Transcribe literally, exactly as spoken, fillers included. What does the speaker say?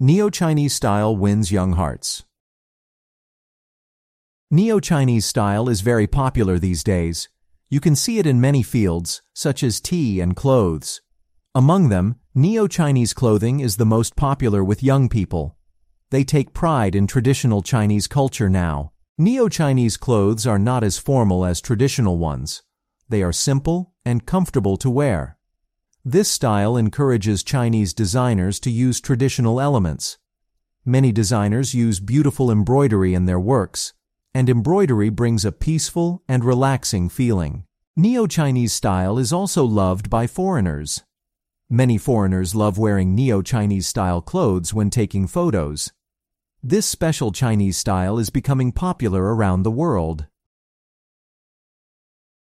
Neo-Chinese style wins young hearts. Neo-Chinese style is very popular these days. You can see it in many fields, such as tea and clothes. Among them, Neo-Chinese clothing is the most popular with young people. They take pride in traditional Chinese culture now. Neo-Chinese clothes are not as formal as traditional ones. They are simple and comfortable to wear. This style encourages Chinese designers to use traditional elements. Many designers use beautiful embroidery in their works, and embroidery brings a peaceful and relaxing feeling. Neo-Chinese style is also loved by foreigners. Many foreigners love wearing Neo-Chinese style clothes when taking photos. This special Chinese style is becoming popular around the world.